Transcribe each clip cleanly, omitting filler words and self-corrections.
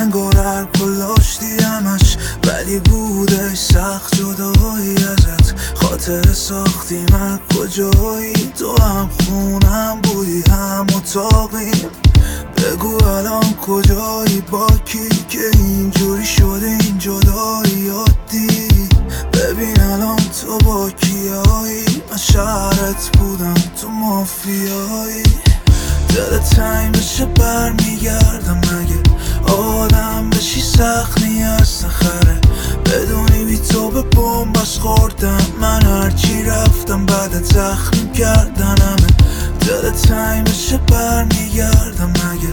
انگار کل داشتی همش، ولی بودش سخت جدایی ازت. خاطر ساختی من کجایی، تو هم خونم بودی هم اتاقیم. بگو الان کجایی، با کی که اینجوری شده این جدایی عادی. ببین الان تو با کیایی، من شهرت بودم تو مافیایی. دلت تنگ بشه برمیگردم، مگه آدم بشی سخت نیست نخره. بدونی بی تو به بمبش خوردم من، هرچی رفتم بعد زخم کردنمه. دلت تنگ بشه برمیگردم، مگه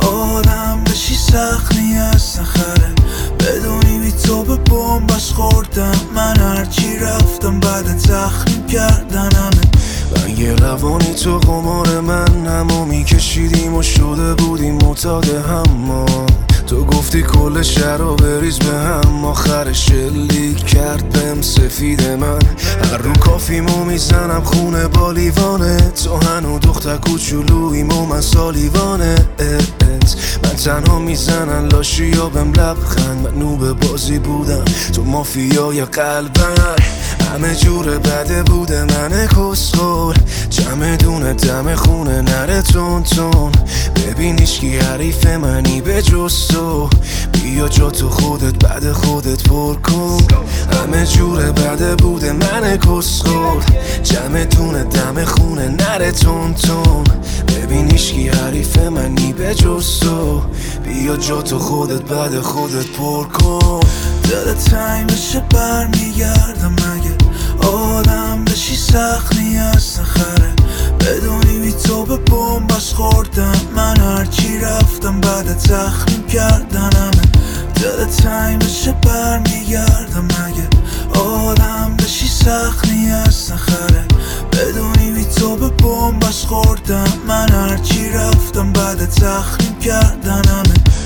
آدم بشی سخت نیست نخره. بدونی بی تو به بمبش خوردم من، هرچی رفتم بعد زخم کردنمه. رنگ روانی تو قمار من، همو میکشیدیم و شده بودیم معتاد هم. تو گفتی کل شهر رو بریز به هم، آخرش شلیک کرد بهم سفید من. هر رو کافیمو میزنم خونه با لیوانه، تو هنو دختر کوچولوییم و من سالیوانه. من تنها میزنن لاشی یا بهم لبخند، من نوب بازی بودم تو مافیای قلبم. همه جور بده بوده من کسخور، جمع دونه دم خونه نره تون تون. ببین ایشکی حریف منی به جز تو، بیا جا تو خودت بعد خودت پر کن. همه جور بده بوده من کسخور، جمع دونه دم خونه نره تون تون. ببین ایشکی حریف منی به جز تو، بیا جا تو خودت بعد خودت پر کن. دلت تنگ بشه برمیگردم، مگه آدم بشی سخت نیست نخره. بدونی بی تو به بمبش خوردم من، هرچی رفتم بعد زخم کردنمه. دلت تنگ بشه برمیگردم، مگه آدم بشی سخت نیست نخره. بدونی بی تو به بمبش خوردم من، هرچی رفتم بعد زخم کردنمه.